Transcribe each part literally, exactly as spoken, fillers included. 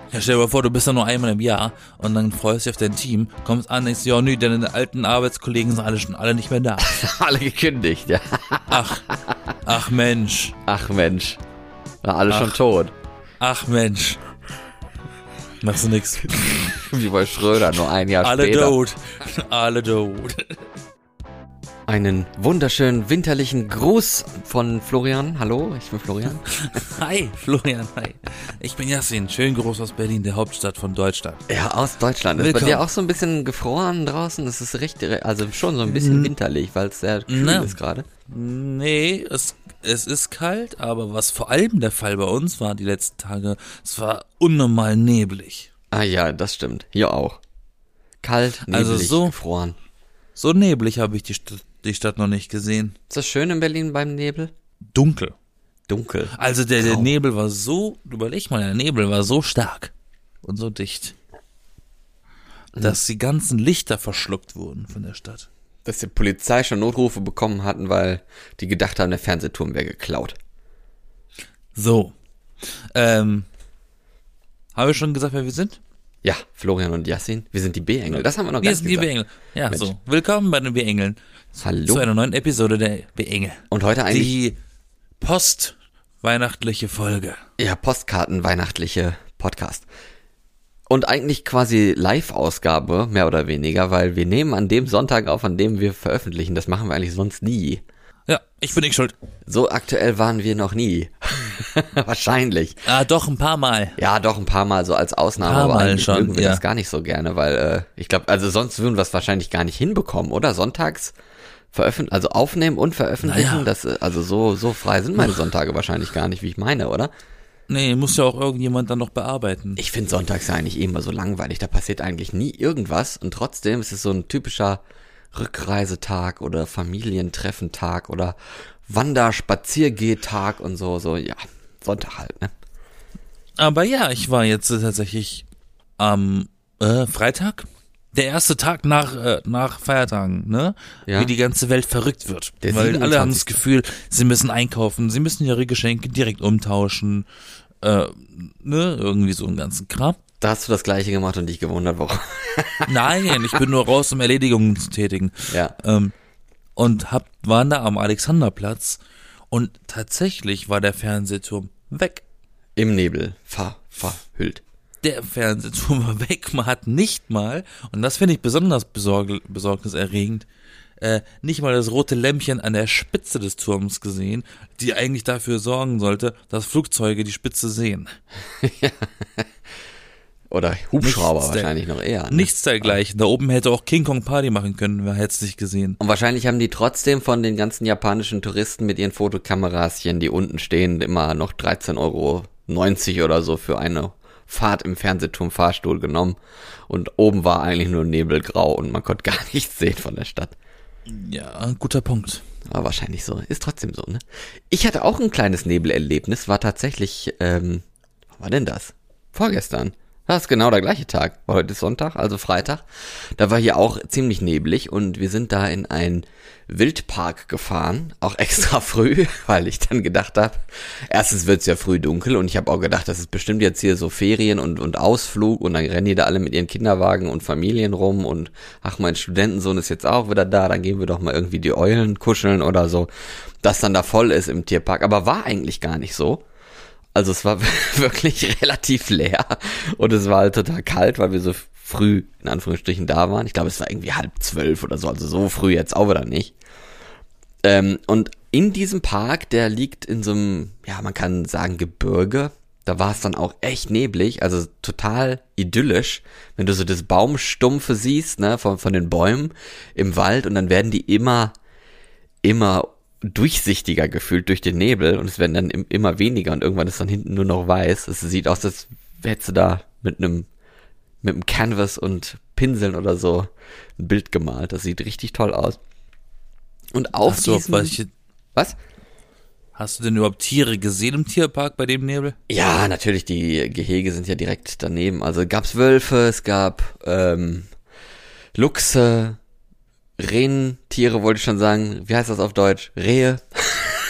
Ja, stell dir mal vor, du bist ja nur einmal im Jahr und dann freust du dich auf dein Team, kommst an, denkst, ja, nö, deine alten Arbeitskollegen sind alle schon alle nicht mehr da. Alle gekündigt, ja. Ach, ach Mensch. Ach Mensch. Na, alle Ach. schon tot. Ach Mensch. Machst du nix. Wie bei Schröder, nur ein Jahr Alle später. tot. Alle tot. Einen wunderschönen winterlichen Gruß von Florian. Hallo, ich bin Florian. Hi, Florian, hi. Ich bin Yassin, schön groß aus Berlin, der Hauptstadt von Deutschland. Ja, aus Deutschland. Ist Willkommen. bei dir auch so ein bisschen gefroren draußen? Es ist richtig, also schon so ein bisschen winterlich, weil es sehr kühl Na. ist gerade. Nee, es, es ist kalt, aber was vor allem der Fall bei uns war die letzten Tage, es war unnormal neblig. Ah ja, das stimmt. Hier auch. Kalt, neblig, Also so- gefroren. So neblig habe ich die Stadt, die Stadt noch nicht gesehen. Ist das schön in Berlin beim Nebel? Dunkel. Dunkel. Also der, der Grau. Nebel war so, überleg mal, der Nebel war so stark und so dicht, dass die ganzen Lichter verschluckt wurden von der Stadt. Dass die Polizei schon Notrufe bekommen hatten, weil die gedacht haben, der Fernsehturm wäre geklaut. So, ähm, haben wir schon gesagt, wer wir sind? Ja, Florian und Yassin, wir sind die B-Engel. Das haben wir noch gar Wir nicht sind die gesagt. B-Engel. Ja, Mensch. so, willkommen bei den B-Engeln. Hallo. Zu einer neuen Episode der B-Engel. Und heute eigentlich, Die post-weihnachtliche Folge. ja, Postkarten, weihnachtliche Podcast. Und eigentlich quasi Live-Ausgabe, mehr oder weniger, weil wir nehmen an dem Sonntag auf, an dem wir veröffentlichen. Das machen wir eigentlich sonst nie. Ja, ich bin nicht schuld. So aktuell waren wir noch nie. Wahrscheinlich. Ah, doch, ein paar Mal. Ja, doch ein paar Mal so als Ausnahme, Ein paar aber Mal eigentlich schon, mögen wir ja. das gar nicht so gerne, weil äh, ich glaube, also sonst würden wir es wahrscheinlich gar nicht hinbekommen, oder? Sonntags veröffentlichen, also aufnehmen und veröffentlichen, Naja. das, äh, also so so frei sind meine Sonntage wahrscheinlich gar nicht, wie ich meine, oder? Nee, muss ja auch irgendjemand dann noch bearbeiten. Ich finde sonntags ja eigentlich eh immer so langweilig, da passiert eigentlich nie irgendwas und trotzdem ist es so ein typischer Rückreisetag oder Familientreffentag oder Wander-Spaziergehtag und so, so, ja, Sonntag halt, ne? Aber ja, ich war jetzt äh, tatsächlich am äh, Freitag, der erste Tag nach äh, nach Feiertagen, ne? Ja. Wie die ganze Welt verrückt wird. Der Weil alle haben das siebenundzwanzigste Gefühl, sie müssen einkaufen, sie müssen ihre Geschenke direkt umtauschen, äh, ne? Irgendwie so einen ganzen Kram. Da hast du das Gleiche gemacht und dich gewundert, warum. Nein, ich bin nur raus, um Erledigungen zu tätigen. Ja. Ähm, und hab, waren da am Alexanderplatz und tatsächlich war der Fernsehturm weg. Im Nebel ver, verhüllt. Der Fernsehturm war weg. Man hat nicht mal, und das finde ich besonders besorg- besorgniserregend, äh, nicht mal das rote Lämpchen an der Spitze des Turms gesehen, die eigentlich dafür sorgen sollte, dass Flugzeuge die Spitze sehen. Oder Hubschrauber Nichts der- wahrscheinlich noch eher. Ne? Nichts dergleichen. Da oben hätte auch King Kong Party machen können, wer hätte es nicht gesehen. Und wahrscheinlich haben die trotzdem von den ganzen japanischen Touristen mit ihren Fotokameraschen, die unten stehen, immer noch dreizehn Euro neunzig oder so für eine Fahrt im Fernsehturm Fahrstuhl genommen. Und oben war eigentlich nur nebelgrau und man konnte gar nichts sehen von der Stadt. Ja, guter Punkt. Aber wahrscheinlich so. Ist trotzdem so, ne? Ich hatte auch ein kleines Nebelerlebnis, war tatsächlich, ähm, was war denn das? Vorgestern. Das ist genau der gleiche Tag. Heute ist Sonntag, also Freitag. Da war hier auch ziemlich neblig und wir sind da in einen Wildpark gefahren, auch extra früh, weil ich dann gedacht habe, erstens wird's ja früh dunkel und ich habe auch gedacht, das ist bestimmt jetzt hier so Ferien und, und Ausflug und dann rennen die da alle mit ihren Kinderwagen und Familien rum und ach, mein Studentensohn ist jetzt auch wieder da, dann gehen wir doch mal irgendwie die Eulen kuscheln oder so, dass dann da voll ist im Tierpark, aber war eigentlich gar nicht so. Also es war wirklich relativ leer und es war halt total kalt, weil wir so früh in Anführungsstrichen da waren. Ich glaube, es war irgendwie halb zwölf oder so, also so früh jetzt auch wieder nicht. Ähm, und in diesem Park, der liegt in so einem, ja, man kann sagen Gebirge, da war es dann auch echt neblig, also total idyllisch, wenn du so das Baumstumpfe siehst, ne, von, von den Bäumen im Wald und dann werden die immer, immer durchsichtiger gefühlt durch den Nebel und es werden dann im, immer weniger und irgendwann ist dann hinten nur noch weiß. Es sieht aus, als hättest du da mit einem mit einem Canvas und Pinseln oder so ein Bild gemalt. Das sieht richtig toll aus. Und auf Hast du, diesem... welche, Was? hast du denn überhaupt Tiere gesehen im Tierpark bei dem Nebel? Ja, natürlich, die Gehege sind ja direkt daneben. Also gab's Wölfe, es gab ähm, Luchse, Rentiere wollte ich schon sagen. Wie heißt das auf Deutsch? Rehe.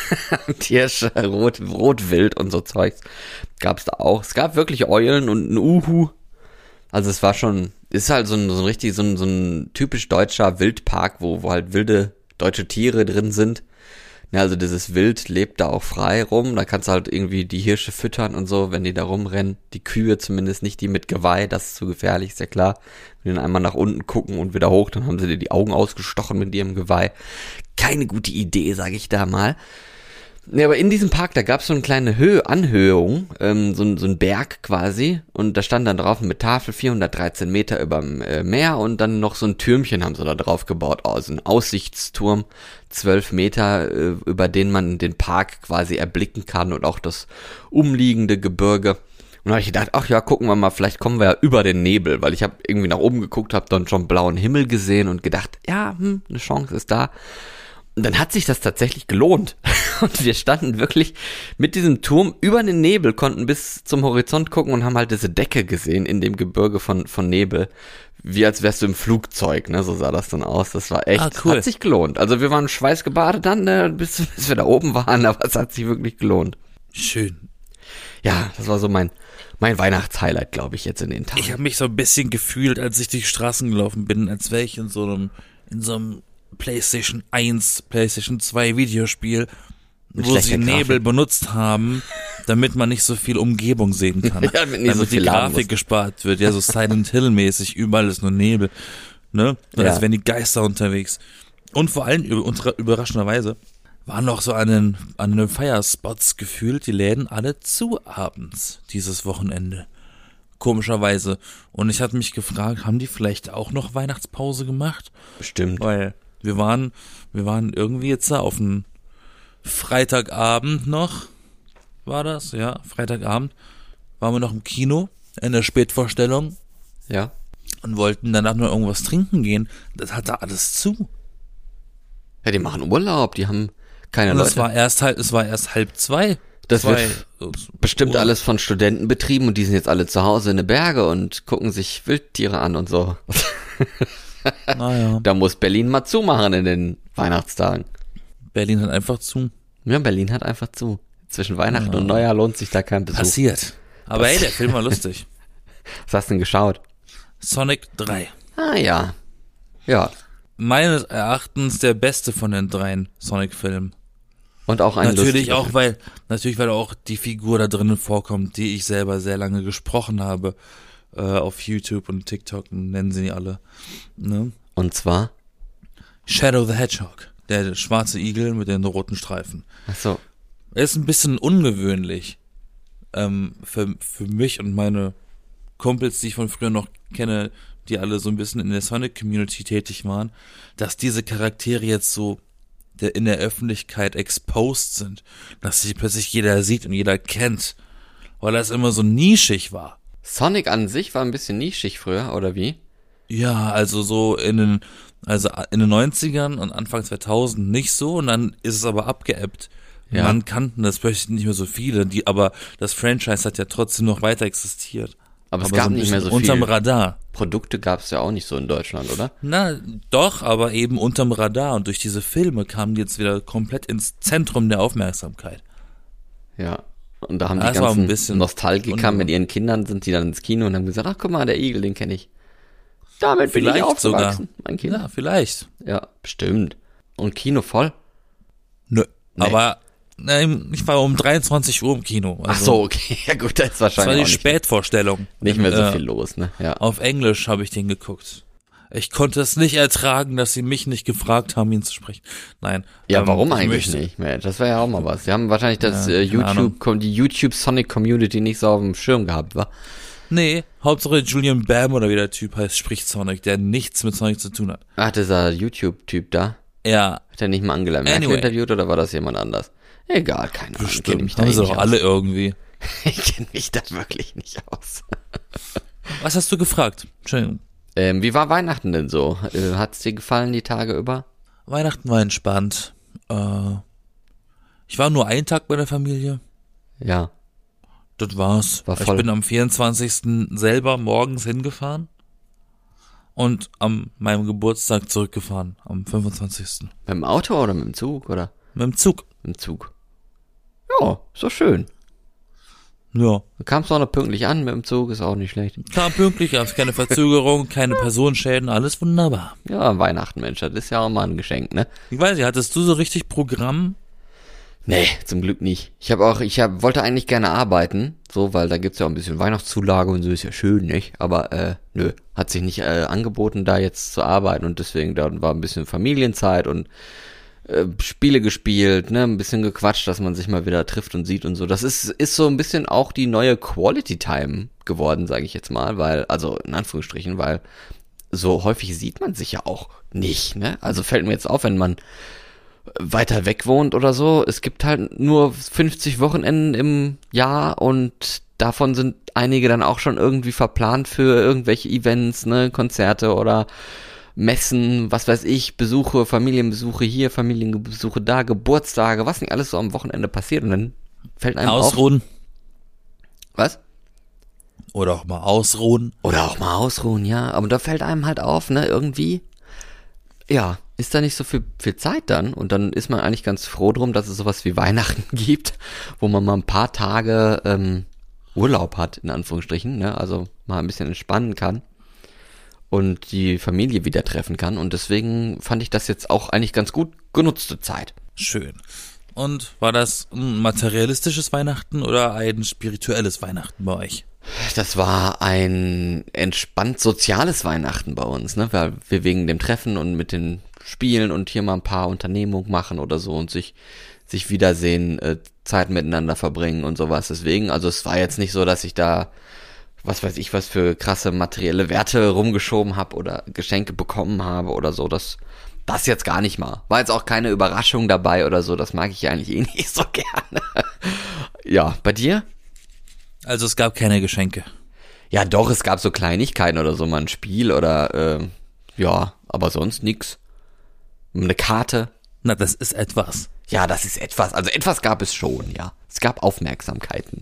Hirsche, Rot, Rotwild und so Zeugs gab's da auch. Es gab wirklich Eulen und ein Uhu. Also es war schon, ist halt so ein, so ein richtig, so ein, so ein typisch deutscher Wildpark, wo, wo halt wilde deutsche Tiere drin sind. Ja, also dieses Wild lebt da auch frei rum. Da kannst du halt irgendwie die Hirsche füttern und so, wenn die da rumrennen. Die Kühe zumindest nicht, die mit Geweih, das ist zu gefährlich, ist ja klar. Wenn die dann einmal nach unten gucken und wieder hoch, dann haben sie dir die Augen ausgestochen mit ihrem Geweih. Keine gute Idee, sage ich da mal. Ja, aber in diesem Park, da gab es so eine kleine Höhe, Anhöhung, ähm, so, ein, so ein Berg quasi. Und da stand dann drauf mit Tafel vierhundertdreizehn Meter überm äh, Meer und dann noch so ein Türmchen haben sie da drauf gebaut. Also ein Aussichtsturm, zwölf Meter, äh, über den man den Park quasi erblicken kann und auch das umliegende Gebirge. Und da habe ich gedacht, ach ja, gucken wir mal, vielleicht kommen wir ja über den Nebel, weil ich habe irgendwie nach oben geguckt, habe dann schon blauen Himmel gesehen und gedacht, ja, hm, eine Chance ist da. Und dann hat sich das tatsächlich gelohnt. Und wir standen wirklich mit diesem Turm über den Nebel, konnten bis zum Horizont gucken und haben halt diese Decke gesehen in dem Gebirge von, von Nebel. Wie als wärst du im Flugzeug, ne? So sah das dann aus. Das war echt, Ah, cool. Hat sich gelohnt. Also wir waren schweißgebadet dann, ne, bis, bis wir da oben waren, aber es hat sich wirklich gelohnt. Schön. Ja, das war so mein, mein Weihnachtshighlight, glaube ich, jetzt in den Tagen. Ich habe mich so ein bisschen gefühlt, als ich durch die Straßen gelaufen bin, als wäre ich in so einem, in so einem PlayStation eins, PlayStation zwei Videospiel, Mit wo sie schlechter Grafik. Nebel benutzt haben, damit man nicht so viel Umgebung sehen kann. Ja, damit nicht damit so die viel laden Grafik muss. gespart wird. Ja, so Silent Hill mäßig, überall ist nur Nebel. Ne? Und Ja. als wären die Geister unterwegs. Und vor allem, über- überraschenderweise, waren noch so an den, an den Feierspots gefühlt die Läden alle zu abends, dieses Wochenende. Komischerweise. Und ich hatte mich gefragt, haben die vielleicht auch noch Weihnachtspause gemacht? Bestimmt. Weil wir waren, wir waren irgendwie jetzt da auf einen Freitagabend noch, war das? Ja, Freitagabend waren wir noch im Kino in der Spätvorstellung Ja. und wollten danach nur irgendwas trinken gehen. Das hatte alles zu. Ja, die machen Urlaub, die haben keine Und Leute. es war erst halb, es war erst halb zwei. Das zwei, wird bestimmt Uhr. alles von Studenten betrieben und die sind jetzt alle zu Hause in den Berge und gucken sich Wildtiere an und so. Naja, Da muss Berlin mal zumachen in den Weihnachtstagen. Berlin hat einfach zu. Ja, Berlin hat einfach zu. Zwischen Weihnachten Ja. und Neujahr lohnt sich da kein Besuch. Passiert. Aber ey, der Film war lustig. Was hast du denn geschaut? Sonic drei. Ah ja. Ja. Meines Erachtens der beste von den dreien Sonic-Filmen. Und auch ein Natürlich lustiger auch, Film. weil, natürlich, weil auch die Figur da drinnen vorkommt, die ich selber sehr lange gesprochen habe, äh, auf YouTube und TikTok, nennen sie die alle, ne? Und zwar? Shadow the Hedgehog, der schwarze Igel mit den roten Streifen. Ach so. Er ist ein bisschen ungewöhnlich, ähm, für, für mich und meine Kumpels, die ich von früher noch kenne, die alle so ein bisschen in der Sonic-Community tätig waren, dass diese Charaktere jetzt so der in der Öffentlichkeit exposed sind, dass sich plötzlich jeder sieht und jeder kennt, weil das immer so nischig war. Sonic an sich war ein bisschen nischig früher, oder wie? Ja, also so in den, also in den neunzigern und Anfang zweitausend nicht so und dann ist es aber abgeebbt. Ja. Man kannten das plötzlich nicht mehr so viele, die, aber das Franchise hat ja trotzdem noch weiter existiert. Aber es gab ein nicht mehr bisschen so unterm viel. Radar. Produkte gab es ja auch nicht so in Deutschland, oder? Na, doch, aber eben unterm Radar und durch diese Filme kamen die jetzt wieder komplett ins Zentrum der Aufmerksamkeit. Ja. Und da haben Das die war ein ganzen bisschen Nostalgiker ungewohnt. mit ihren Kindern, sind die dann ins Kino und haben gesagt, ach guck mal, der Igel, den kenne ich. Damit bin ich Vielleicht aufgewachsen, sogar. mein Kind. Ja, vielleicht. Ja, bestimmt. Und Kino voll? Nö. Nee. Aber nein, ich war um dreiundzwanzig Uhr im Kino. Ach Also, so, okay. Ja gut, da ist das war wahrscheinlich die auch nicht, Spätvorstellung. nicht mehr so Äh, viel los, ne? Ja. Auf Englisch habe ich den geguckt. Ich konnte es nicht ertragen, dass sie mich nicht gefragt haben, ihn zu sprechen. Nein. Ja, ähm, warum ich eigentlich möchte- nicht? Mensch, das wäre ja auch mal was. Sie haben wahrscheinlich das Ja, äh, keine Ahnung. YouTube, die YouTube Sonic Community nicht so auf dem Schirm gehabt, war. Nee, Hauptsache Julian Bam oder wie der Typ heißt, spricht Sonic, der nichts mit Sonic zu tun hat. Ach, dieser YouTube-Typ da. Ja, Hat er nicht mal Angela Merkel Anyway. interviewt oder war das jemand anders? Egal, keine Ahnung. Ich kenne bestimmt. mich da Haben eh sie nicht doch aus. alle irgendwie. Ich kenne mich da wirklich nicht aus. Was hast du gefragt? Entschuldigung. Ähm, wie war Weihnachten denn so? Äh, hat's dir gefallen die Tage über? Weihnachten war entspannt. Äh, ich war nur einen Tag bei der Familie. Ja. Das war's. War Ich voll. bin am vierundzwanzigsten selber morgens hingefahren und am meinem Geburtstag zurückgefahren, am fünfundzwanzigsten Mit dem Auto oder mit dem Zug oder? Mit dem Zug. Mit dem Zug. Ja, ist doch schön. Ja. Du kamst auch noch pünktlich an mit dem Zug, ist auch nicht schlecht. Klar, pünktlich, gab's keine Verzögerung, keine Personenschäden, alles wunderbar. Ja, Weihnachten, Mensch, das ist ja auch mal ein Geschenk, ne? Ich weiß nicht, hattest du so richtig Programm? Nee, zum Glück nicht. Ich habe auch, ich hab, wollte eigentlich gerne arbeiten, so, weil da gibt's ja auch ein bisschen Weihnachtszulage und so, ist ja schön, nicht? Aber, äh, nö, hat sich nicht äh, angeboten, da jetzt zu arbeiten und deswegen, da war ein bisschen Familienzeit und äh, Spiele gespielt, ne, ein bisschen gequatscht, dass man sich mal wieder trifft und sieht und so. Das ist, ist so ein bisschen auch die neue Quality Time geworden, sage ich jetzt mal, weil, also in Anführungsstrichen, weil so häufig sieht man sich ja auch nicht, ne? Also fällt mir jetzt auf, wenn man weiter weg wohnt oder so. Es gibt halt nur fünfzig Wochenenden im Jahr und davon sind einige dann auch schon irgendwie verplant für irgendwelche Events, ne, Konzerte oder Messen, was weiß ich, Besuche, Familienbesuche hier, Familienbesuche da, Geburtstage, was nicht alles so am Wochenende passiert und dann fällt einem Ausruhen. auf. Was? Oder auch mal ausruhen. Oder auch mal ausruhen, ja. Aber da fällt einem halt auf, ne, irgendwie, ja, ist da nicht so viel, viel Zeit dann und dann ist man eigentlich ganz froh drum, dass es sowas wie Weihnachten gibt, wo man mal ein paar Tage ähm, Urlaub hat, in Anführungsstrichen, ne, also mal ein bisschen entspannen kann und die Familie wieder treffen kann und deswegen fand ich das jetzt auch eigentlich ganz gut genutzte Zeit. Schön. Und war das ein materialistisches Weihnachten oder ein spirituelles Weihnachten bei euch? Das war ein entspannt soziales Weihnachten bei uns, ne, weil wir wegen dem Treffen und mit den Spielen und hier mal ein paar Unternehmungen machen oder so und sich sich wiedersehen, äh, Zeit miteinander verbringen und sowas. Deswegen, also es war jetzt nicht so, dass ich da, was weiß ich, was für krasse materielle Werte rumgeschoben habe oder Geschenke bekommen habe oder so. Das, das jetzt gar nicht mal. War jetzt auch keine Überraschung dabei oder so. Das mag ich eigentlich eh nicht so gerne. Ja, bei dir? Also es gab keine Geschenke. Ja, doch, es gab so Kleinigkeiten oder so, mal ein Spiel oder, äh, ja, aber sonst nix. Eine Karte. Na, das ist etwas. Ja, das ist etwas. Also etwas gab es schon, ja. Es gab Aufmerksamkeiten.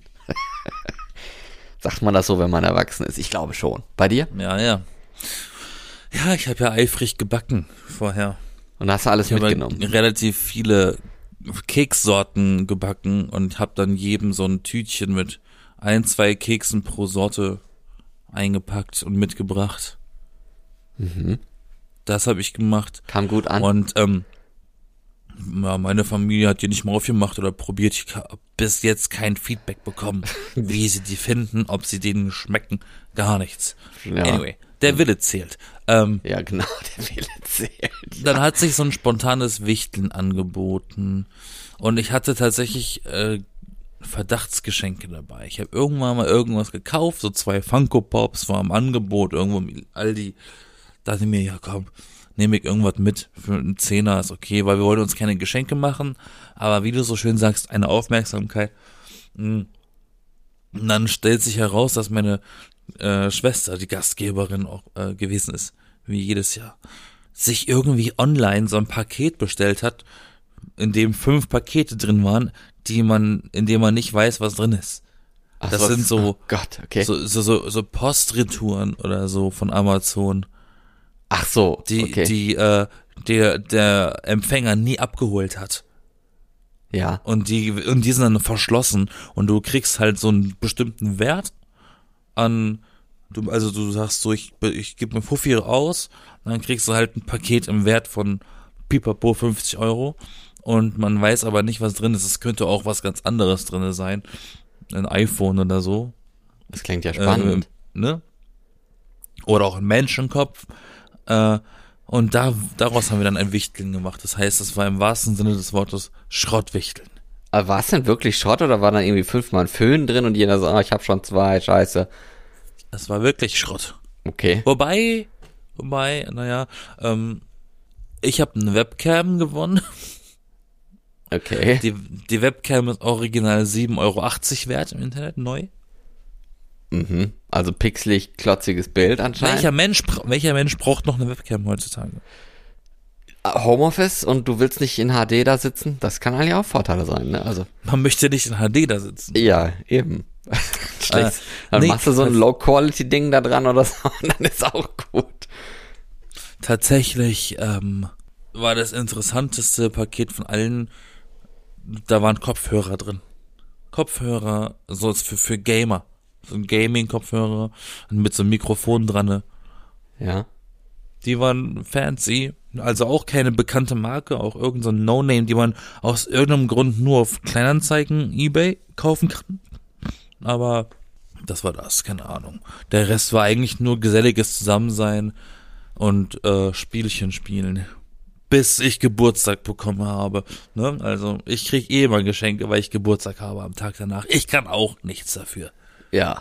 Sagt man das so, wenn man erwachsen ist? Ich glaube schon. Bei dir? Ja, ja. Ja, ich habe ja eifrig gebacken vorher. Und hast du alles ich mitgenommen? Ich habe relativ viele Kekssorten gebacken und habe dann jedem so ein Tütchen mit ein, zwei Keksen pro Sorte eingepackt und mitgebracht. Mhm. Das habe ich gemacht. Kam gut an. Und ähm, ja, meine Familie hat die nicht mal aufgemacht oder probiert. Ich habe bis jetzt kein Feedback bekommen, wie sie die finden, ob sie denen schmecken. Gar nichts. Ja. Anyway, der Wille zählt. Ähm, Ja, genau, der Wille zählt. Dann hat sich so ein spontanes Wichteln angeboten. Und ich hatte tatsächlich äh, Verdachtsgeschenke dabei. Ich habe irgendwann mal irgendwas gekauft, so zwei Funko Pops war im Angebot irgendwo im Aldi. Dachte ich mir, ja komm, nehme ich irgendwas mit für einen Zehner, ist okay, weil wir wollten uns keine Geschenke machen, aber wie du so schön sagst, eine Aufmerksamkeit. Und dann stellt sich heraus, dass meine äh, Schwester, die Gastgeberin auch äh, gewesen ist, wie jedes Jahr, sich irgendwie online so ein Paket bestellt hat, in dem fünf Pakete drin waren, die man, in dem man nicht weiß, was drin ist. Ach, Das was? sind so, Oh Gott, okay. so, so, so, so Postretouren oder so von Amazon, Ach so, die, okay. die, äh, der, der Empfänger nie abgeholt hat. Ja. Und die, und die sind dann verschlossen und du kriegst halt so einen bestimmten Wert an, du, also du sagst so, ich, ich gebe mir Fuffi aus, dann kriegst du halt ein Paket im Wert von pipapo fünfzig Euro und man weiß aber nicht, was drin ist. Es könnte auch was ganz anderes drin sein. Ein iPhone oder so. Das klingt ja spannend. Äh, ne? Oder auch ein Menschenkopf. Äh, und da, daraus haben wir dann ein Wichteln gemacht. Das heißt, es war im wahrsten Sinne des Wortes Schrottwichteln. Aber war es denn wirklich Schrott oder war da irgendwie fünfmal ein Föhn drin und jeder so, ah, ich hab schon zwei, scheiße. Es war wirklich Schrott. Okay. Wobei, wobei, naja, ähm, ich habe eine Webcam gewonnen. Okay. Die, die Webcam ist original sieben Euro achtzig wert im Internet, neu. Mhm. Also pixelig, klotziges Bild anscheinend. Welcher Mensch, welcher Mensch braucht noch eine Webcam heutzutage? Homeoffice und du willst nicht in H D da sitzen? Das kann eigentlich auch Vorteile sein, ne? Also. Man möchte nicht in H D da sitzen. Ja, eben. Schlecht. Äh, dann nee, machst du so ein Low-Quality-Ding da dran oder so und dann ist auch gut. Tatsächlich ähm, war das interessanteste Paket von allen, da waren Kopfhörer drin. Kopfhörer, so für, für Gamer. So ein Gaming-Kopfhörer mit so einem Mikrofon dran. Ne? Ja. Die waren fancy, also auch keine bekannte Marke, auch irgend so ein No-Name, die man aus irgendeinem Grund nur auf Kleinanzeigen, eBay kaufen kann. Aber das war das, keine Ahnung. Der Rest war eigentlich nur geselliges Zusammensein und äh, Spielchen spielen, bis ich Geburtstag bekommen habe. Ne? Also ich krieg eh immer Geschenke, weil ich Geburtstag habe am Tag danach. Ich kann auch nichts dafür. Ja.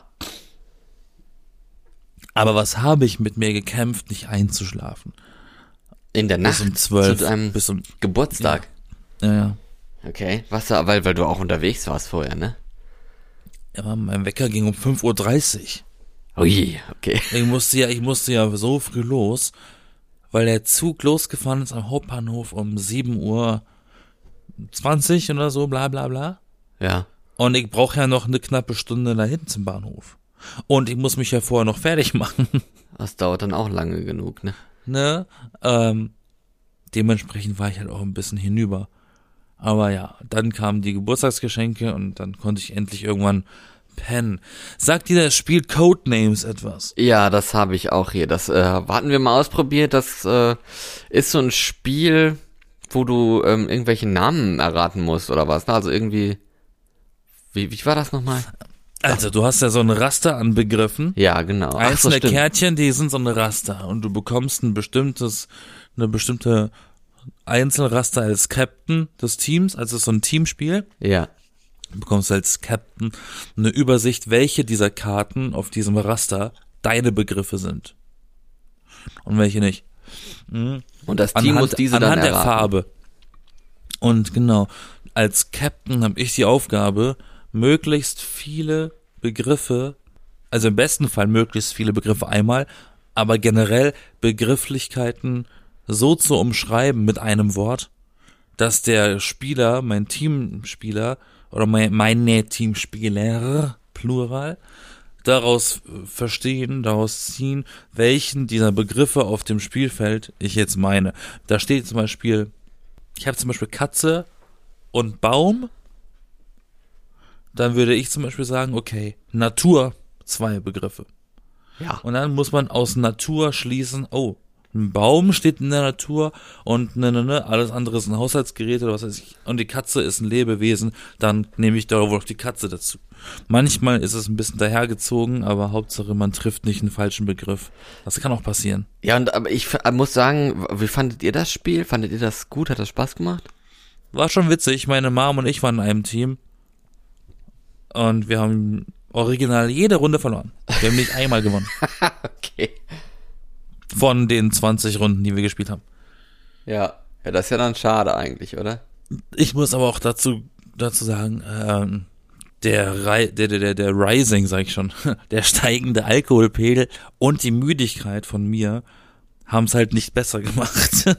Aber was habe ich mit mir gekämpft, nicht einzuschlafen? In der Nacht bis um zwölf, zu deinem bis um Geburtstag? Ja, ja. Okay, was da, weil, weil du auch unterwegs warst vorher, ne? Ja, mein Wecker ging um fünf Uhr dreißig. Ui, okay. Ich musste ja, ich musste ja so früh los, weil der Zug losgefahren ist am Hauptbahnhof um sieben Uhr zwanzig oder so, bla bla bla. Ja. Und ich brauche ja noch eine knappe Stunde dahin zum Bahnhof. Und ich muss mich ja vorher noch fertig machen. Das dauert dann auch lange genug, ne? Ne? Ähm, dementsprechend war ich halt auch ein bisschen hinüber. Aber ja, dann kamen die Geburtstagsgeschenke und dann konnte ich endlich irgendwann pennen. Sagt dir das Spiel Codenames etwas? Ja, das habe ich auch hier. Das äh, hatten wir mal ausprobiert. Das äh, ist so ein Spiel, wo du ähm, irgendwelche Namen erraten musst oder was. Also irgendwie, wie, wie war das nochmal? Also du hast ja so ein Raster an Begriffen. Ja, genau. Ach, Einzelne so, Kärtchen, die sind so ein Raster und du bekommst ein bestimmtes, eine bestimmte Einzelraster als Captain des Teams, also so ein Teamspiel. Ja. Du bekommst als Captain eine Übersicht, welche dieser Karten auf diesem Raster deine Begriffe sind und welche nicht. Mhm. Und das Team anhand, muss diese dann anhand erraten. der Farbe. Und genau, als Captain habe ich die Aufgabe, möglichst viele Begriffe, also im besten Fall möglichst viele Begriffe einmal, aber generell Begrifflichkeiten so zu umschreiben mit einem Wort, dass der Spieler, mein Teamspieler oder mein, meine Teamspieler, Plural, daraus verstehen, daraus ziehen, welchen dieser Begriffe auf dem Spielfeld ich jetzt meine. Da steht zum Beispiel, ich habe zum Beispiel Katze und Baum. Dann würde ich zum Beispiel sagen, okay, Natur, zwei Begriffe. Ja. Und dann muss man aus Natur schließen, oh, ein Baum steht in der Natur und ne, ne, ne, alles andere ist ein Haushaltsgerät oder was weiß ich. Und die Katze ist ein Lebewesen, dann nehme ich da wohl noch die Katze dazu. Manchmal ist es ein bisschen dahergezogen, aber Hauptsache man trifft nicht einen falschen Begriff. Das kann auch passieren. Ja, und aber ich f- muss sagen, wie fandet ihr das Spiel? Fandet ihr das gut? Hat das Spaß gemacht? War schon witzig, meine Mom und ich waren in einem Team. Und wir haben original jede Runde verloren. Wir haben nicht einmal gewonnen. Okay. Von den zwanzig Runden, die wir gespielt haben. Ja. Ja, das ist ja dann schade eigentlich, oder? Ich muss aber auch dazu, dazu sagen, ähm, der, Ri- der, der, der, der Rising, sag ich schon, der steigende Alkoholpegel und die Müdigkeit von mir haben es halt nicht besser gemacht.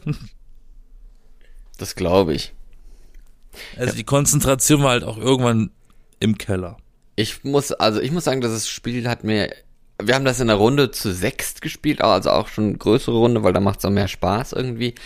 Das glaube ich. Also ja. Die Konzentration war halt auch irgendwann im Keller. Ich muss, also ich muss sagen, das Spiel hat mir, wir haben das in der Runde zu sechst gespielt, also auch schon eine größere Runde, weil da macht es auch mehr Spaß irgendwie.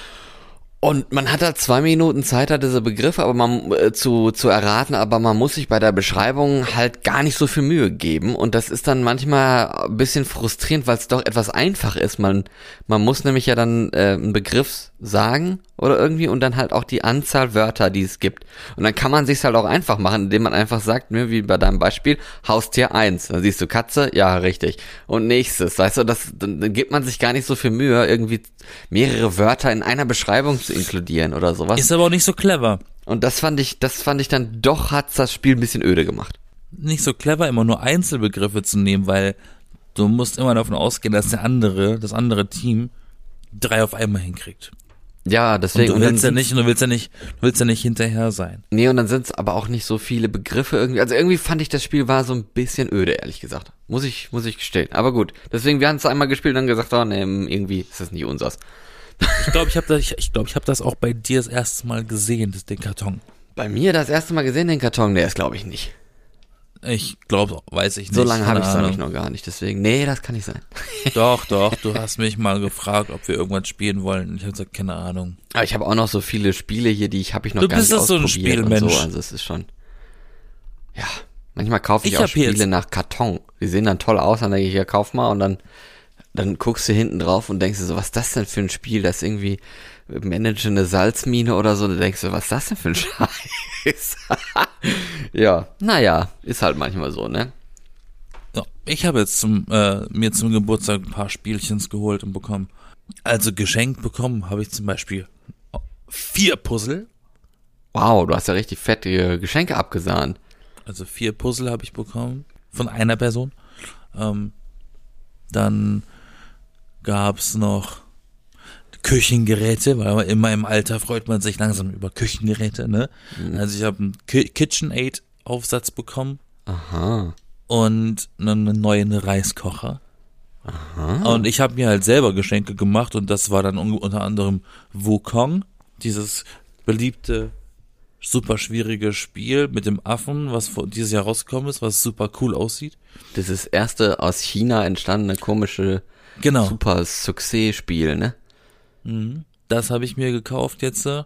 Und man hat halt zwei Minuten Zeit, hat diese Begriffe aber man äh, zu zu erraten, aber man muss sich bei der Beschreibung halt gar nicht so viel Mühe geben und das ist dann manchmal ein bisschen frustrierend, weil es doch etwas einfach ist. Man man muss nämlich ja dann äh, einen Begriff sagen oder irgendwie und dann halt auch die Anzahl Wörter, die es gibt. Und dann kann man sich's halt auch einfach machen, indem man einfach sagt, ne, wie bei deinem Beispiel, Haustier eins. Dann siehst du Katze, ja, richtig. Und nächstes, weißt du, das dann, dann gibt man sich gar nicht so viel Mühe, irgendwie mehrere Wörter in einer Beschreibung zu inkludieren oder sowas. Ist aber auch nicht so clever. Und das fand ich, das fand ich dann doch, hat's das Spiel ein bisschen öde gemacht. Nicht so clever, immer nur Einzelbegriffe zu nehmen, weil du musst immer davon ausgehen, dass der andere, das andere Team drei auf einmal hinkriegt. Ja, deswegen. Und du willst ja nicht, du willst ja nicht, du willst ja nicht hinterher sein. Nee, und dann sind's aber auch nicht so viele Begriffe irgendwie. Also irgendwie fand ich, das Spiel war so ein bisschen öde, ehrlich gesagt. Muss ich, muss ich gestehen. Aber gut. Deswegen, wir haben es einmal gespielt und dann gesagt, oh nee, irgendwie ist das nicht unseres. Ich glaube, ich habe das, ich, ich glaube, ich habe das auch bei dir das erste Mal gesehen, das, den Karton. Bei mir das erste Mal gesehen, den Karton, der ist glaube ich nicht. Ich glaube, weiß ich nicht. So lange habe ich es Ahnung. nämlich noch gar nicht, deswegen, nee, das kann nicht sein. Doch, doch, du hast mich mal gefragt, ob wir irgendwas spielen wollen. Ich habe gesagt, keine Ahnung. Aber ich habe auch noch so viele Spiele hier, die ich habe ich noch Du gar bist nicht doch so ein ausprobiert und Spielmensch. so, also es ist schon. Ja, manchmal kaufe ich, Ich auch hab hier Spiele jetzt- nach Karton. Die sehen dann toll aus, dann denke ich, ja, kauf mal und dann, dann guckst du hinten drauf und denkst du so, was ist das denn für ein Spiel, das irgendwie manage eine Salzmine oder so, da denkst du, was ist das denn für ein Scheiß? Ja, naja, ist halt manchmal so, ne? Ja, ich habe jetzt zum, äh, mir zum Geburtstag ein paar Spielchens geholt und bekommen. Also geschenkt bekommen habe ich zum Beispiel vier Puzzle. Wow, du hast ja richtig fette Geschenke abgesahnt. Also vier Puzzle habe ich bekommen von einer Person. Ähm, dann gab's noch Küchengeräte, weil in meinem Alter freut man sich langsam über Küchengeräte, ne? Mhm. Also ich habe einen Ki- KitchenAid Aufsatz bekommen. Aha. Und einen neuen Reiskocher. Aha. Und ich habe mir halt selber Geschenke gemacht und das war dann un- unter anderem Wukong, dieses beliebte, super schwierige Spiel mit dem Affen, was vor- dieses Jahr rausgekommen ist, was super cool aussieht. Das ist das erste aus China entstandene komische Genau. super Success-Spiel, ne? Mhm. Das habe ich mir gekauft jetzt. äh,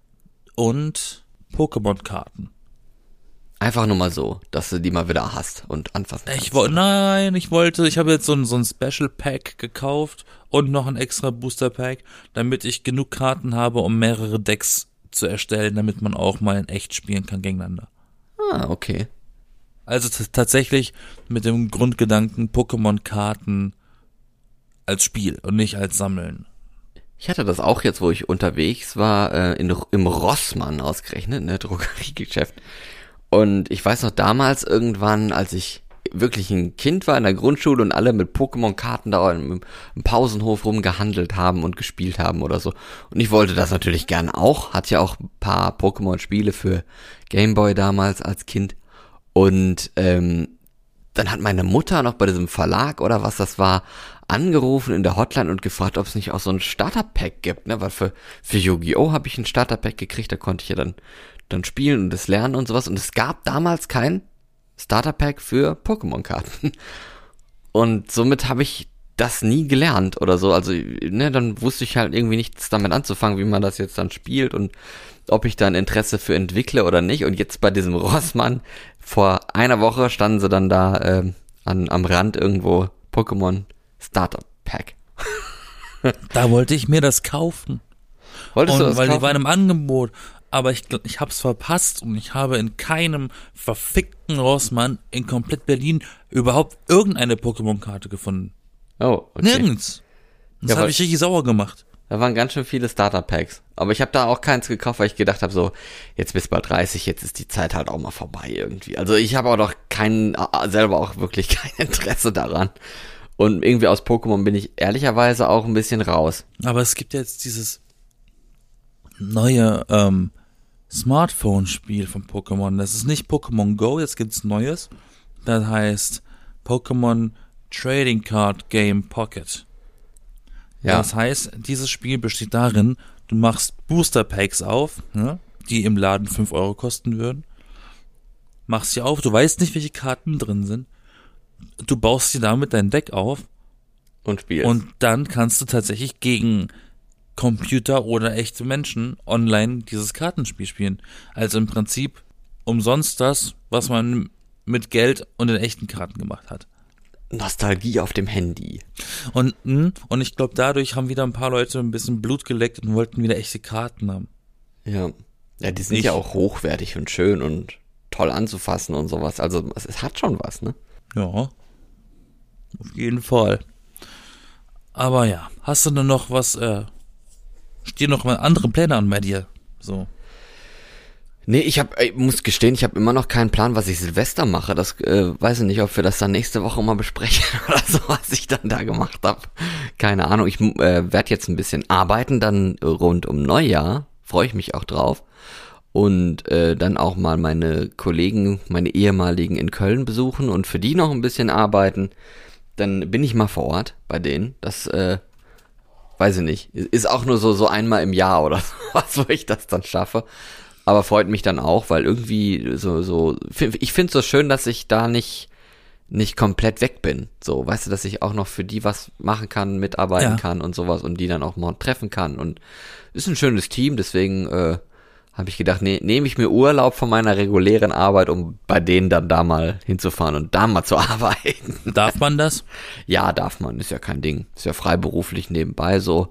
Und Pokémon-Karten. Einfach nur mal so, dass du die mal wieder hast und anfassen kannst. Ich wollte, nein, ich wollte, ich habe jetzt so ein, so ein Special Pack gekauft und noch ein extra Booster Pack, damit ich genug Karten habe, um mehrere Decks zu erstellen, damit man auch mal in echt spielen kann gegeneinander. Ah, okay. Also t- tatsächlich mit dem Grundgedanken Pokémon-Karten als Spiel und nicht als Sammeln. Ich hatte das auch jetzt, wo ich unterwegs war, äh, in, im Rossmann ausgerechnet, ne, Drogeriegeschäft. Und ich weiß noch damals irgendwann, als ich wirklich ein Kind war in der Grundschule und alle mit Pokémon-Karten da im, im Pausenhof rumgehandelt haben und gespielt haben oder so. Und ich wollte das natürlich gern auch. Hatte ja auch ein paar Pokémon-Spiele für Gameboy damals als Kind. Und ähm, dann hat meine Mutter noch bei diesem Verlag oder was das war, angerufen in der Hotline und gefragt, ob es nicht auch so ein Starter-Pack gibt, ne? Weil für, für Yu-Gi-Oh! Habe ich ein Starter-Pack gekriegt, da konnte ich ja dann, dann spielen und das lernen und sowas. Und es gab damals kein Starter-Pack für Pokémon-Karten. Und somit habe ich das nie gelernt oder so. Also, ne, dann wusste ich halt irgendwie nichts damit anzufangen, wie man das jetzt dann spielt und ob ich da ein Interesse für entwickle oder nicht. Und jetzt bei diesem Rossmann, vor einer Woche standen sie dann da ähm, an, am Rand irgendwo Pokémon Starter Pack. Da wollte ich mir das kaufen. Wolltest und du das weil die kaufen? waren im Angebot. Aber ich, gl- ich hab's verpasst und ich habe in keinem verfickten Rossmann in komplett Berlin überhaupt irgendeine Pokémon-Karte gefunden. Oh, okay. Nirgends. Das Ja, habe weil- ich richtig sauer gemacht. Da waren ganz schön viele Starter-Packs. Aber ich habe da auch keins gekauft, weil ich gedacht habe, so, jetzt bist du bald dreißig, jetzt ist die Zeit halt auch mal vorbei irgendwie. Also ich habe auch noch kein, äh, selber auch wirklich kein Interesse daran. Und irgendwie aus Pokémon bin ich ehrlicherweise auch ein bisschen raus. Aber es gibt jetzt dieses neue ähm, Smartphone-Spiel von Pokémon. Das ist nicht Pokémon Go, jetzt gibt's Neues. Das heißt Pokémon Trading Card Game Pocket. Ja. Das heißt, dieses Spiel besteht darin, du machst Booster Packs auf, ne, die im Laden fünf Euro kosten würden. Machst sie auf, du weißt nicht, welche Karten drin sind. Du baust dir damit dein Deck auf Und spielst. und dann kannst du tatsächlich gegen Computer oder echte Menschen online dieses Kartenspiel spielen. Also im Prinzip umsonst das, was man mit Geld und den echten Karten gemacht hat. Nostalgie auf dem Handy. Und, mh, und ich glaube, dadurch haben wieder ein paar Leute ein bisschen Blut geleckt und wollten wieder echte Karten haben. Ja. Ja, die sind Ich- ja auch hochwertig und schön und toll anzufassen und sowas. Also es, es hat schon was, ne? Ja, auf jeden Fall. Aber ja, hast du denn noch was, äh, stehen noch mal andere Pläne an bei dir? So. Nee, ich hab, ich muss gestehen, ich habe immer noch keinen Plan, was ich Silvester mache. Das äh, weiß ich nicht, ob wir das dann nächste Woche mal besprechen oder so, was ich dann da gemacht habe. Keine Ahnung. Ich äh, werde jetzt ein bisschen arbeiten, dann rund um Neujahr. Freue ich mich auch drauf. Und äh, dann auch mal meine Kollegen, meine ehemaligen in Köln besuchen und für die noch ein bisschen arbeiten. Dann bin ich mal vor Ort bei denen. Das, äh, weiß ich nicht. Ist auch nur so, so einmal im Jahr oder was, wo ich das dann schaffe. Aber freut mich dann auch, weil irgendwie so, so, ich finde es so schön, dass ich da nicht, nicht komplett weg bin. So, weißt du, dass ich auch noch für die was machen kann, mitarbeiten Ja. kann und sowas und die dann auch mal treffen kann. Und ist ein schönes Team, deswegen äh, habe ich gedacht, nee, nehme ich mir Urlaub von meiner regulären Arbeit, um bei denen dann da mal hinzufahren und da mal zu arbeiten. Darf man das? Ja, darf man, ist ja kein Ding. Ist ja freiberuflich nebenbei so.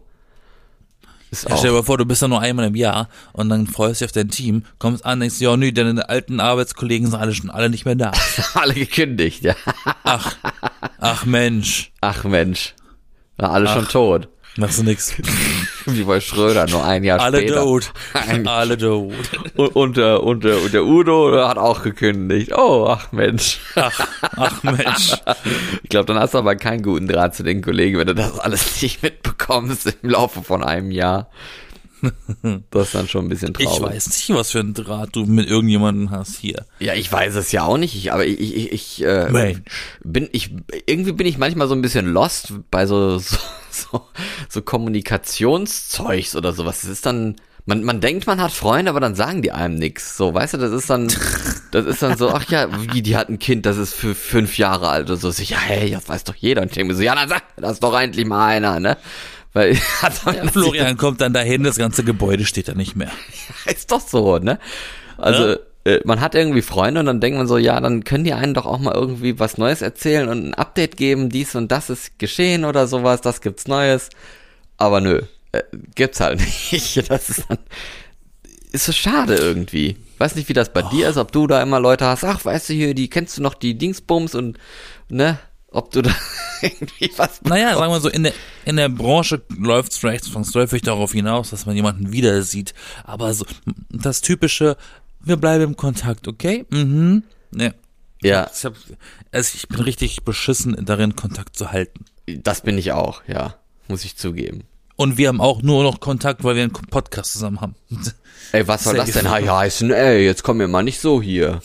Ist Ja, auch, stell dir mal vor, du bist ja nur einmal im Jahr und dann freust du dich auf dein Team, kommst an, denkst, ja, nö, deine alten Arbeitskollegen sind alle schon alle nicht mehr da. alle gekündigt, ja. Ach, ach Mensch, Ach Mensch, ja, alle Ach. schon tot. machst du nix. Wie bei Schröder, nur ein Jahr Alle später. tot, Ein- alle tot. Und, und, der, und, der, und der Udo hat auch gekündigt. Oh, ach Mensch. Ach, ach Mensch. Ich glaube, dann hast du aber keinen guten Draht zu den Kollegen, wenn du das alles nicht mitbekommst im Laufe von einem Jahr. Das ist dann schon ein bisschen traurig. Ich weiß nicht, was für ein Draht du mit irgendjemandem hast hier. Ja, ich weiß es ja auch nicht, ich, aber ich, ich, ich äh, Mensch. bin, ich, irgendwie bin ich manchmal so ein bisschen lost bei so, so, so, so Kommunikationszeugs oder sowas. Das ist dann, man, man denkt, man hat Freunde, aber dann sagen die einem nix. So, weißt du, das ist dann, das ist dann so, ach ja, wie, die hat ein Kind, das ist für fünf Jahre alt oder so. So, ja, hey, das weiß doch jeder. Und ich denke mir so, ja, dann sag das doch endlich mal einer, ne? Weil, Ja, Florian kommt dann dahin, das ganze Gebäude steht da nicht mehr. ist doch so, ne? Also, Ja. äh, man hat irgendwie Freunde und dann denkt man so, ja, dann können die einen doch auch mal irgendwie was Neues erzählen und ein Update geben, dies und das ist geschehen oder sowas, das gibt's Neues. Aber nö, äh, gibt's halt nicht. Das ist dann, ist so schade irgendwie. Weiß nicht, wie das bei dir ist, ob du da immer Leute hast, ach, weißt du hier, die kennst du noch, die Dingsbums und, ne, ob du da irgendwie was Naja, sagen wir so, in der, in der Branche läuft's vielleicht zwangsläufig darauf hinaus, dass man jemanden wieder sieht. Aber so, das typische, wir bleiben im Kontakt, okay? Mhm. Ne. Ja, Ich, hab, also ich bin richtig beschissen darin, Kontakt zu halten. das bin ich auch, ja, muss ich zugeben. Und wir haben auch nur noch Kontakt, weil wir einen Podcast zusammen haben. Ey, was soll Sehr das denn gefährlich. heißen? Ey, jetzt komm mir mal nicht so hier.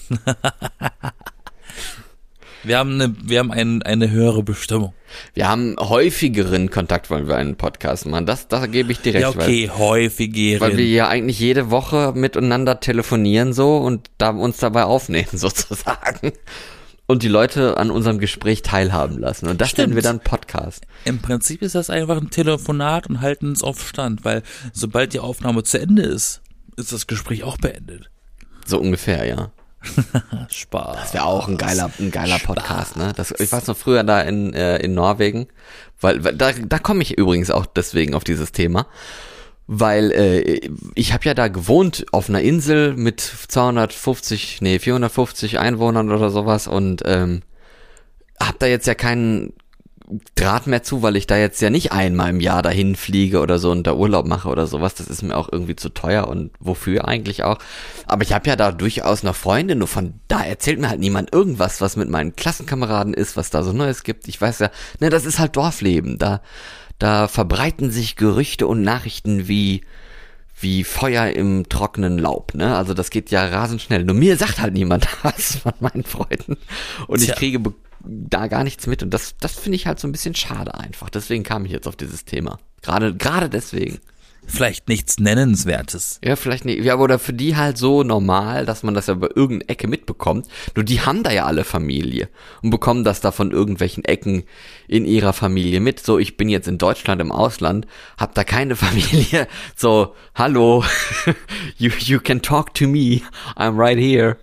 Wir haben eine, wir haben ein, eine höhere Bestimmung. Wir haben häufigeren Kontakt, weil wir einen Podcast machen. Das, da gebe ich dir recht. Ja, okay, häufiger. Weil, weil wir ja eigentlich jede Woche miteinander telefonieren so und da uns dabei aufnehmen sozusagen. Und die Leute an unserem Gespräch teilhaben lassen. Und das Stimmt. nennen wir dann Podcast. Im Prinzip ist das einfach ein Telefonat und halten es auf Stand, weil sobald die Aufnahme zu Ende ist, ist das Gespräch auch beendet. So ungefähr, ja. Spaß. Das wäre auch ein geiler, ein geiler Podcast, ne? Das, ich weiß noch früher da in, äh, in Norwegen, weil, weil da, da komme ich übrigens auch deswegen auf dieses Thema, weil äh, ich habe ja da gewohnt auf einer Insel mit zweihundertfünfzig, nee, vierhundertfünfzig Einwohnern oder sowas und ähm, hab da jetzt ja keinen Draht mehr zu, weil ich da jetzt ja nicht einmal im Jahr dahin fliege oder so und da Urlaub mache oder sowas. Das ist mir auch irgendwie zu teuer und wofür eigentlich auch. Aber ich habe ja da durchaus noch Freunde, nur von da erzählt mir halt niemand irgendwas, was mit meinen Klassenkameraden ist, was da so Neues gibt. Ich weiß ja, ne, das ist halt Dorfleben. Da, da verbreiten sich Gerüchte und Nachrichten wie wie Feuer im trockenen Laub, ne? Also das geht ja rasend schnell. Nur mir sagt halt niemand was von meinen Freunden. Und ich Tja. kriege be- da gar nichts mit. Und das, das finde ich halt so ein bisschen schade einfach. Deswegen kam ich jetzt auf dieses Thema. Gerade, gerade deswegen. Vielleicht nichts Nennenswertes. Ja, vielleicht nicht. Ja, oder für die halt so normal, dass man das ja bei irgendeiner Ecke mitbekommt. Nur die haben da ja alle Familie und bekommen das da von irgendwelchen Ecken in ihrer Familie mit. So, ich bin jetzt in Deutschland im Ausland, hab da keine Familie. So, hallo, you, you can talk to me, I'm right here.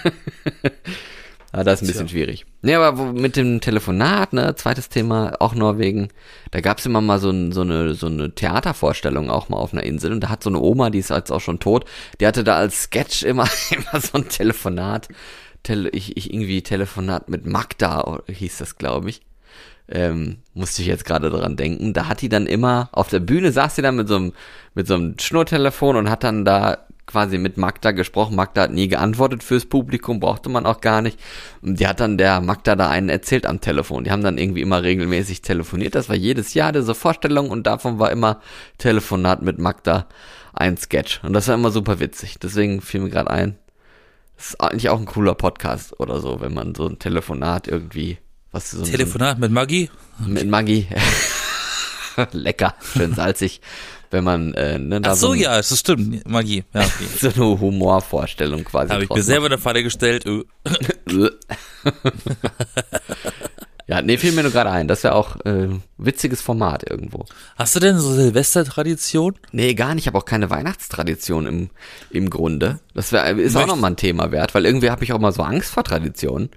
Ja, das ist ein bisschen Tja. schwierig. Nee, aber wo, mit dem Telefonat, ne, zweites Thema, auch Norwegen, da gab's immer mal so, ein, so eine so eine Theatervorstellung auch mal auf einer Insel und da hat so eine Oma, die ist jetzt auch schon tot, die hatte da als Sketch immer immer so ein Telefonat, Tele, ich, ich irgendwie Telefonat mit Magda hieß das, glaube ich. Ähm, musste ich jetzt gerade dran denken. Da hat die dann immer, auf der Bühne saß sie dann mit so einem, mit so einem Schnurtelefon und hat dann da quasi mit Magda gesprochen. Magda hat nie geantwortet fürs Publikum, brauchte man auch gar nicht. Und die hat dann der Magda da einen erzählt am Telefon. Die haben dann irgendwie immer regelmäßig telefoniert. Das war jedes Jahr diese Vorstellung und davon war immer Telefonat mit Magda ein Sketch. Und das war immer super witzig. Deswegen fiel mir gerade ein, das ist eigentlich auch ein cooler Podcast oder so, wenn man so ein Telefonat irgendwie, was so ein Telefonat mit Maggi? mit Maggi. Lecker, schön salzig. Wenn man, äh, ne, da Ach so, ein, ja, das stimmt. Maggi, ja, okay. so eine Humorvorstellung quasi. Habe ich draus mir selber eine Falle gestellt. Ö. macht. Ja, nee, fiel mir nur gerade ein. Das wäre auch äh, witziges Format irgendwo. Hast du denn so Silvestertradition? Nee, gar nicht. Ich habe auch keine Weihnachtstradition im, im Grunde. Das wär, ist Möcht- auch nochmal ein Thema wert, weil irgendwie habe ich auch mal so Angst vor Traditionen.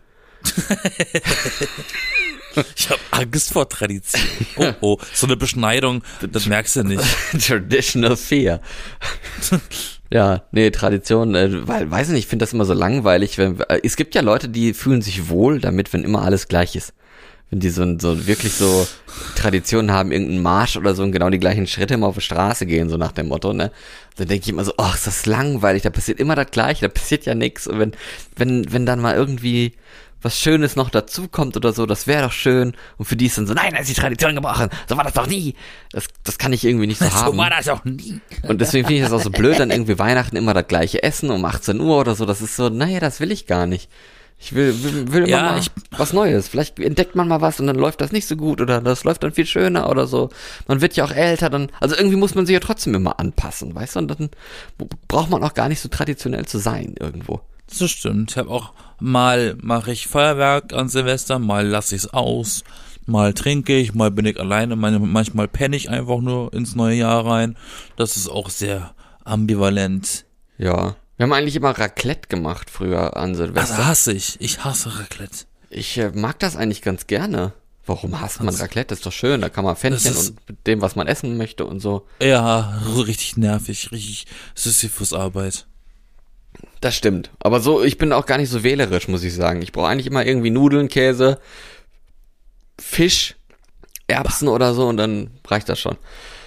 Ich habe Angst vor Tradition. Oh, oh, so eine Beschneidung, das merkst du nicht. Traditional Fear. Ja, nee, Tradition, äh, weil, weiß nicht, ich finde das immer so langweilig. Wenn, äh, es gibt ja Leute, die fühlen sich wohl damit, wenn immer alles gleich ist. Wenn die so, so wirklich so Traditionen haben, irgendeinen Marsch oder so und genau die gleichen Schritte immer auf der Straße gehen, so nach dem Motto, ne? Dann denke ich immer so, ach, ist das langweilig, da passiert immer das Gleiche, da passiert ja nichts. Und wenn, wenn, wenn dann mal irgendwie was Schönes noch dazukommt oder so, das wäre doch schön. Und für die ist dann so, nein, da ist die Tradition gebrochen, so war das doch nie. Das, das kann ich irgendwie nicht so haben. So war das auch nie. Und deswegen finde ich das auch so blöd, dann irgendwie Weihnachten immer das gleiche Essen um achtzehn Uhr oder so. Das ist so, naja, das will ich gar nicht. Ich will, will, will immer Ja, mal ich- was Neues. Vielleicht entdeckt man mal was und dann läuft das nicht so gut oder das läuft dann viel schöner oder so. Man wird ja auch älter, dann, also irgendwie muss man sich ja trotzdem immer anpassen, weißt du? Und dann braucht man auch gar nicht so traditionell zu sein irgendwo. Das stimmt. Ich habe auch mal mache ich Feuerwerk an Silvester, mal lasse ich es aus, mal trinke ich, mal bin ich alleine, meine, manchmal penne ich einfach nur ins neue Jahr rein. Das ist auch sehr ambivalent. Ja. Wir haben eigentlich immer Raclette gemacht früher an Silvester. Das hasse ich. Ich hasse Raclette. Ich äh, mag das eigentlich ganz gerne. Warum hasst man Das- Raclette? Das ist doch schön. Da kann man Pfännchen Das ist- und mit dem, was man essen möchte und so. Ja, so richtig nervig, richtig Sisyphus-Arbeit. Das stimmt. Aber so, ich bin auch gar nicht so wählerisch, muss ich sagen. Ich brauche eigentlich immer irgendwie Nudeln, Käse, Fisch, Erbsen oder so und dann reicht das schon.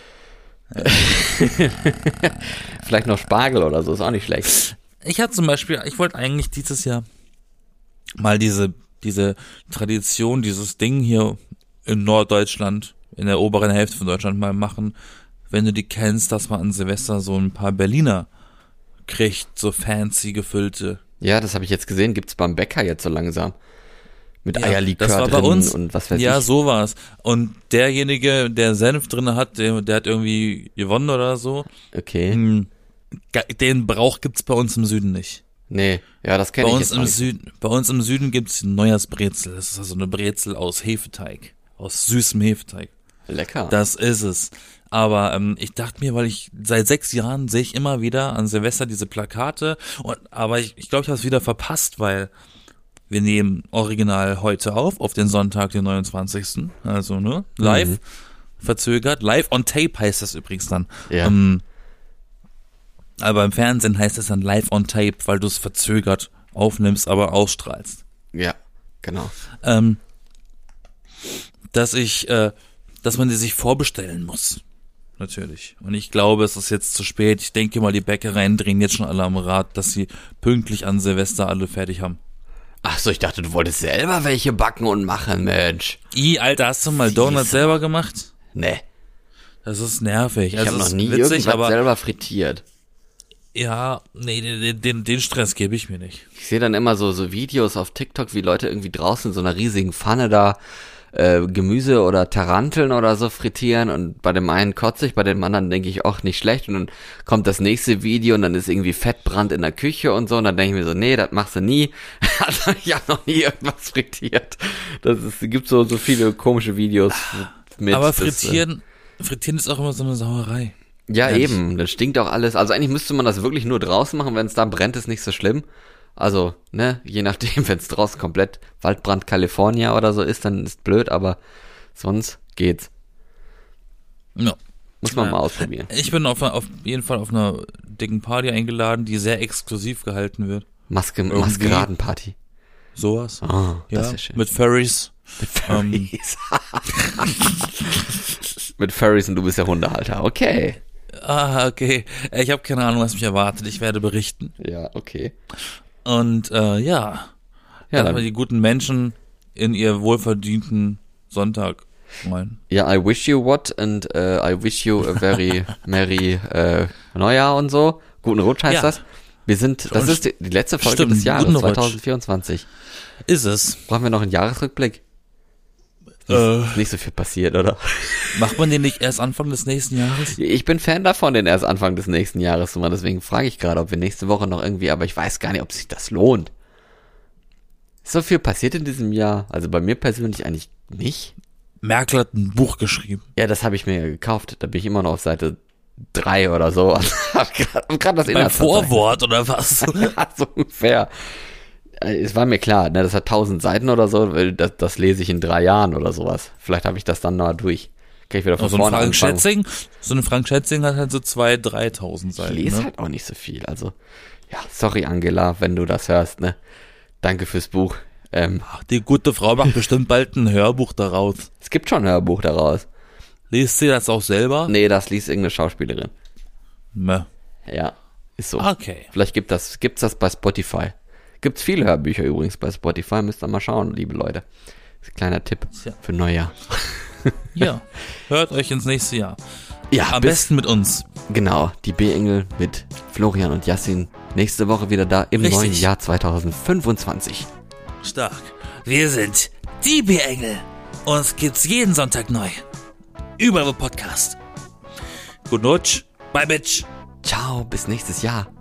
Vielleicht noch Spargel oder so, ist auch nicht schlecht. Ich hatte zum Beispiel, ich wollte eigentlich dieses Jahr mal diese, diese Tradition, dieses Ding hier in Norddeutschland, in der oberen Hälfte von Deutschland mal machen, wenn du die kennst, dass man an Silvester so ein paar Berliner kriegt, so fancy gefüllte. Ja, das habe ich jetzt gesehen, gibt's beim Bäcker jetzt so langsam. Mit Ja, Eierlikör das war bei drin uns. und was weiß Ja, ich. so war's. Und derjenige, der Senf drin hat, der, der hat irgendwie gewonnen oder so. Okay. Hm, ge- Den Brauch gibt's bei uns im Süden nicht. Nee, ja, das Bei kenne ich uns jetzt auch im nicht. Süden, bei uns im Süden gibt's Neujahrsbrezel. Das ist also eine Brezel aus Hefeteig, aus süßem Hefeteig. Lecker. Das ist es. Aber ähm, ich dachte mir, weil ich seit sechs Jahren sehe ich immer wieder an Silvester diese Plakate. Und aber ich, ich glaube, ich habe es wieder verpasst, weil wir nehmen original heute auf, auf den Sonntag, den neunundzwanzigsten Also, ne, live, Mhm. verzögert. Live on Tape heißt das übrigens dann. Ja. Ähm, aber im Fernsehen heißt es dann live on Tape, weil du es verzögert aufnimmst, aber ausstrahlst. Ja, genau. Ähm, dass ich, äh, dass man die sich vorbestellen muss. Natürlich. Und ich glaube, es ist jetzt zu spät. Ich denke mal, die Bäckereien drehen jetzt schon alle am Rad, dass sie pünktlich an Silvester alle fertig haben. Ach so, ich dachte, du wolltest selber welche backen und machen, Mensch. I, Alter, hast du mal Donuts selber gemacht? Nee, Das ist nervig. ich Also habe noch es nie ist witzig, irgendwas aber selber frittiert. ja, nee, den, den, den Stress gebe ich mir nicht. Ich sehe dann immer so so Videos auf TikTok, wie Leute irgendwie draußen in so einer riesigen Pfanne da äh, Gemüse oder Taranteln oder so frittieren und bei dem einen kotze ich, bei dem anderen denke ich auch nicht schlecht und dann kommt das nächste Video und dann ist irgendwie Fettbrand in der Küche und so und dann denke ich mir so, nee, das machst du nie. Also ich habe noch nie irgendwas frittiert. Das ist, gibt so so viele komische Videos mit. aber das, äh, frittieren, frittieren ist auch immer so eine Sauerei. Ja, Ehrlich. eben, dann stinkt auch alles. Also eigentlich müsste man das wirklich nur draußen machen, wenn es da brennt, ist nicht so schlimm. Also, ne, je nachdem, wenn es draußen komplett Waldbrand California oder so ist, dann ist blöd, aber sonst geht's. Ja. Muss man Ja. mal ausprobieren. Ich bin auf, auf jeden Fall auf einer dicken Party eingeladen, die sehr exklusiv gehalten wird. Maske, Irgendwie- Maskeradenparty. Sowas. Oh, Ja, das ist ja schön. mit Furries. Mit ähm, Furries. Mit Furries und du bist der Hundehalter. Okay. Ah, okay. Äh, Ich habe keine Ahnung, was mich erwartet. Ich werde berichten. Ja, okay. Und äh, ja, Ja, ja dann, wir die guten Menschen in ihr wohlverdienten Sonntag rein. ja, I wish you what and uh, I wish you a very merry äh, Neujahr und so. Guten Rutsch heißt Ja. das. Wir sind, das Und ist die, die letzte Folge stimmt, des Jahres guten Rutsch. zwanzig vierundzwanzig. Ist es. Brauchen wir noch einen Jahresrückblick? Äh, Ist nicht so viel passiert, oder? macht man den nicht erst Anfang des nächsten Jahres? Ich bin Fan davon, den erst Anfang des nächsten Jahres zu machen. Deswegen frage ich gerade, ob wir nächste Woche noch irgendwie, aber ich weiß gar nicht, ob sich das lohnt. So viel passiert in diesem Jahr. Also bei mir persönlich eigentlich Nicht? Merkel hat ein Buch geschrieben. Ja, das habe ich mir gekauft. Da bin ich immer noch auf Seite drei oder so. hab gerade das Beim Vorwort oder was? Ja, so ungefähr. Es war mir klar, ne, das hat tausend Seiten oder so, weil das, das lese ich in drei Jahren oder sowas. Vielleicht habe ich das dann noch durch. Kann ich wieder von so ein vorne Frank anfangen. Schätzing, so ein Frank Schätzing hat halt so zwei, dreitausend Seiten. Ich lese ne? halt auch nicht so viel. Also, ja, sorry Angela, wenn du das hörst, ne. Danke fürs Buch. Ähm, Ach, die gute Frau macht bestimmt bald ein Hörbuch daraus. es gibt schon ein Hörbuch daraus. Liest sie das auch selber? Nee, das liest irgendeine Schauspielerin. Meh. Ja, ist so. Okay. Vielleicht gibt das, gibt's das bei Spotify. Gibt's viele Hörbücher übrigens bei Spotify, müsst ihr mal schauen, liebe Leute. Das ist ein kleiner Tipp Tja. für Neujahr. Ja, hört euch ins nächste Jahr. Ja, Am bis, besten mit uns. genau, die B-Engel mit Florian und Yassin. Nächste Woche wieder da im Richtig. neuen Jahr zweitausendfünfundzwanzig. Stark. Wir sind die B-Engel. Uns gibt's jeden Sonntag neu. Überall wo Podcast. Gut Nutsch. Bye, Bitch. Ciao, bis nächstes Jahr.